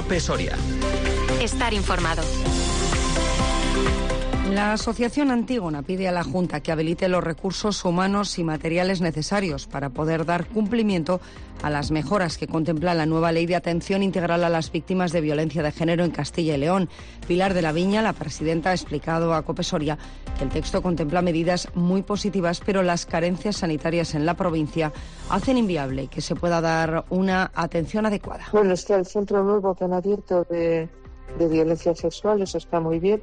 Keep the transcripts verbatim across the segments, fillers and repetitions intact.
COPE Soria. Estar informado. La Asociación Antígona pide a la Junta que habilite los recursos humanos y materiales necesarios para poder dar cumplimiento a las mejoras que contempla la nueva Ley de Atención Integral a las Víctimas de Violencia de Género en Castilla y León. Pilar de la Viña, la presidenta, ha explicado a COPE Soria que el texto contempla medidas muy positivas, pero las carencias sanitarias en la provincia hacen inviable que se pueda dar una atención adecuada. Bueno, está el centro nuevo que han abierto de, de violencia sexual, eso está muy bien.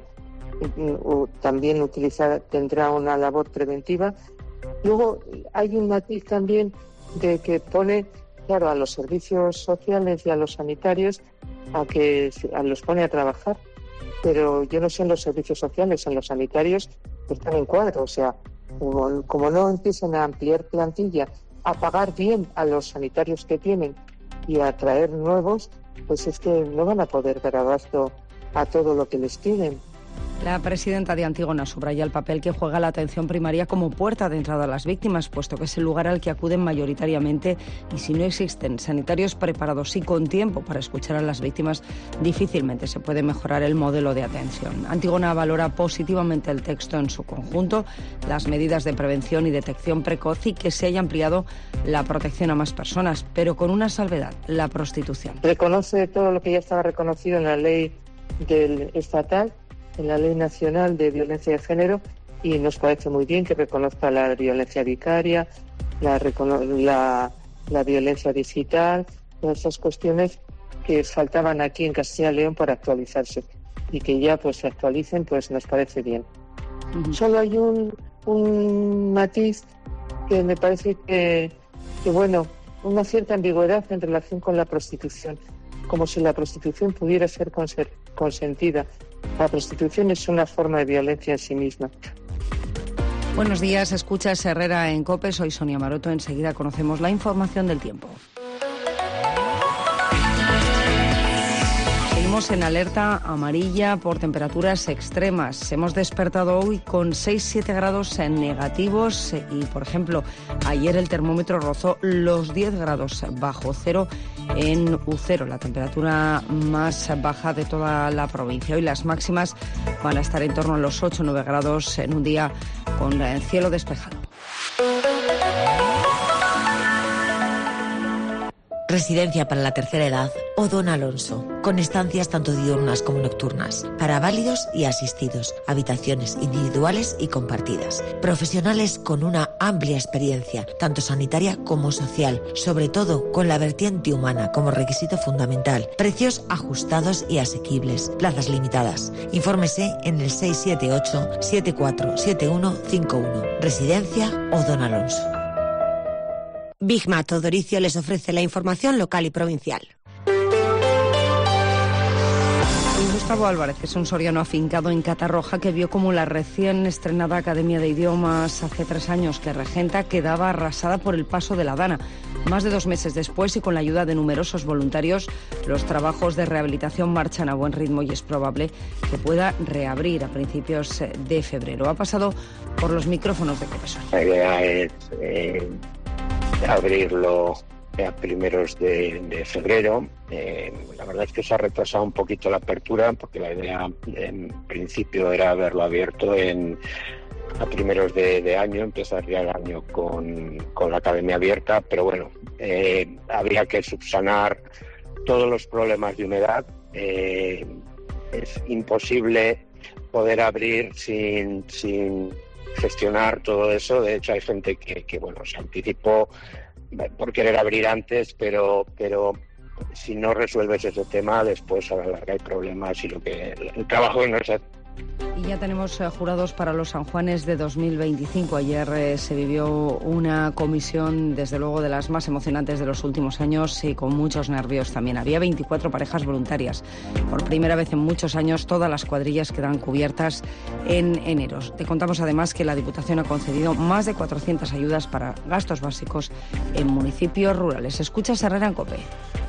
También utilizar, tendrá una labor preventiva. Luego hay un matiz también de que pone, claro, a los servicios sociales y a los sanitarios a que a los pone a trabajar, pero yo no sé en los servicios sociales, en los sanitarios están en cuadro, o sea, como, como no empiezan a ampliar plantilla, a pagar bien a los sanitarios que tienen y a traer nuevos, pues es que no van a poder dar abasto a todo lo que les piden. La presidenta de Antígona subraya el papel que juega la atención primaria como puerta de entrada a las víctimas, puesto que es el lugar al que acuden mayoritariamente, y si no existen sanitarios preparados y con tiempo para escuchar a las víctimas, difícilmente se puede mejorar el modelo de atención. Antígona valora positivamente el texto en su conjunto, las medidas de prevención y detección precoz y que se haya ampliado la protección a más personas, pero con una salvedad: la prostitución. Reconoce todo lo que ya estaba reconocido en la ley del estatal, en la Ley Nacional de Violencia de Género, y nos parece muy bien que reconozca la violencia vicaria, la, la, la violencia digital, todas esas cuestiones que faltaban aquí en Castilla y León para actualizarse, y que ya pues se actualicen, pues nos parece bien. Uh-huh. Solo hay un, un matiz que me parece que, que, bueno, una cierta ambigüedad en relación con la prostitución, como si la prostitución pudiera ser consentida. La prostitución es una forma de violencia en sí misma. Buenos días, escuchas Herrera en COPE, soy Sonia Maroto. Enseguida conocemos la información del tiempo. Seguimos en alerta amarilla por temperaturas extremas. Hemos despertado hoy con seis siete grados negativos y, por ejemplo, ayer el termómetro rozó los diez grados bajo cero en Ucero, la temperatura más baja de toda la provincia. Hoy las máximas van a estar en torno a los ocho nueve grados en un día con cielo despejado. Residencia para la tercera edad Odón Alonso, con estancias tanto diurnas como nocturnas, para válidos y asistidos, habitaciones individuales y compartidas. Profesionales con una amplia experiencia, tanto sanitaria como social, sobre todo con la vertiente humana como requisito fundamental. Precios ajustados y asequibles, plazas limitadas. Infórmese en el seis siete ocho siete cuatro siete uno cinco uno. Residencia Odón Alonso. Bigma Todoricio les ofrece la información local y provincial. Gustavo Álvarez es un soriano afincado en Catarroja que vio como la recién estrenada Academia de Idiomas hace tres años que regenta quedaba arrasada por el paso de la Dana. Más de dos meses después y con la ayuda de numerosos voluntarios, los trabajos de rehabilitación marchan a buen ritmo y es probable que pueda reabrir a principios de febrero. Ha pasado por los micrófonos de COPE Soria. La idea es eh, abrirlo a primeros de, de febrero. Eh, la verdad es que se ha retrasado un poquito la apertura porque la idea en principio era haberlo abierto en a primeros de, de año, empezar ya el año con, con la academia abierta, pero bueno, eh, habría que subsanar todos los problemas de humedad. Eh, es imposible poder abrir sin, sin gestionar todo eso. De hecho hay gente que, que bueno, se anticipó por querer abrir antes, pero pero si no resuelves ese tema, después a la larga hay problemas y lo que el trabajo no es. Y ya tenemos eh, jurados para los San Juanes de dos mil veinticinco. Ayer eh, se vivió una comisión, desde luego, de las más emocionantes de los últimos años y con muchos nervios también. Había veinticuatro parejas voluntarias. Por primera vez en muchos años, todas las cuadrillas quedan cubiertas en enero. Te contamos además que la Diputación ha concedido más de cuatrocientas ayudas para gastos básicos en municipios rurales. Escuchas Herrera en COPE.